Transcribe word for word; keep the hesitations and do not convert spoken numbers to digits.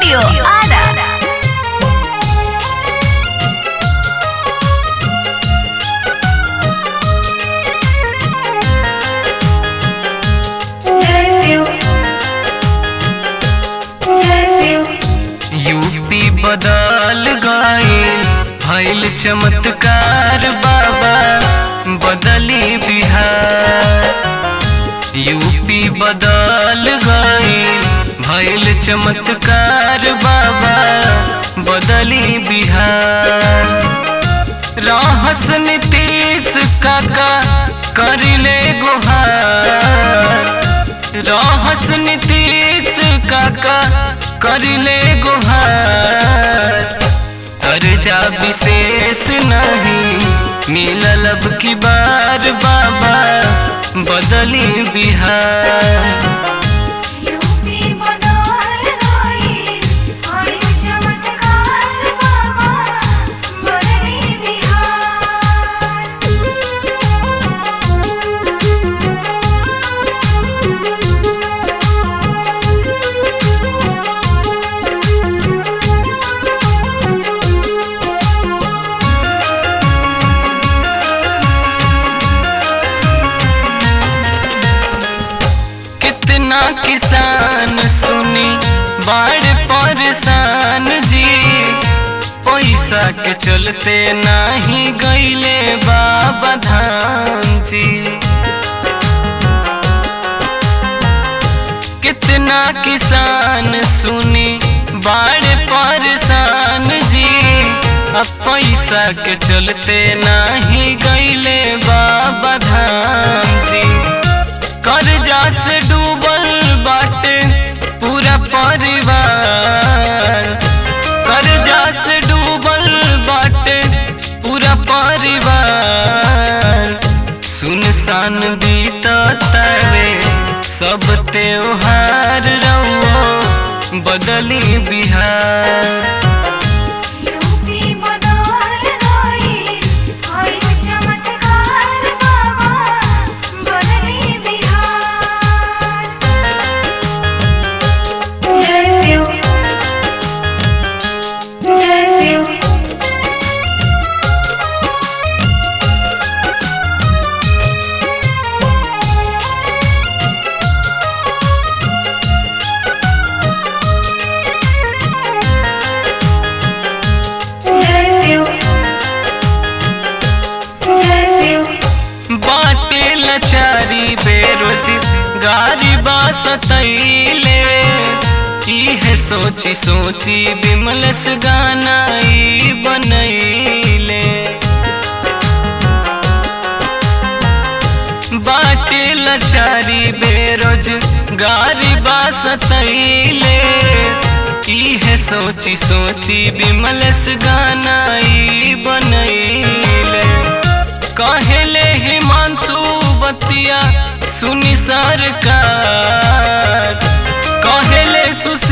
Studio Ara. UP बदल गईल भइल चमत्कार बाबा बदली बिहार। यूपी बदल गईल भइल चमत्कार बाबा बदली बिहार। रहस नीतीश काका करिले गुहार। रहस नीतीश काका करिले गुहार। अर्जा विशेष नहीं मिलल अब की बार बाबा बदली बिहार। कितना किसान सुनी बाढ़ परेशान जी। पैसा के चलते नहीं गईले बाबा धाम जी। कितना किसान सुनी बाढ़ परेशान जी। अब पैसा के चलते नहीं गईले बाबा धाम जी। कर्जा से डूबल बाटे पूरा परिवार। कर्जा से डूबल बाटे पूरा परिवार। सुनसान बीततावे सब त्योहार रहो बदली बिहार। बाटे लाचारी बेरोजगारी बासतैले। इहे सोची सोची विमलस गाना ई बनैले। बाटे लाचारी बेरोजगारी बासतैले। इहे सोची सोची विमलस गाना ई बनैले। कहले हिमांशु बतिया सुनी सरकार। कहले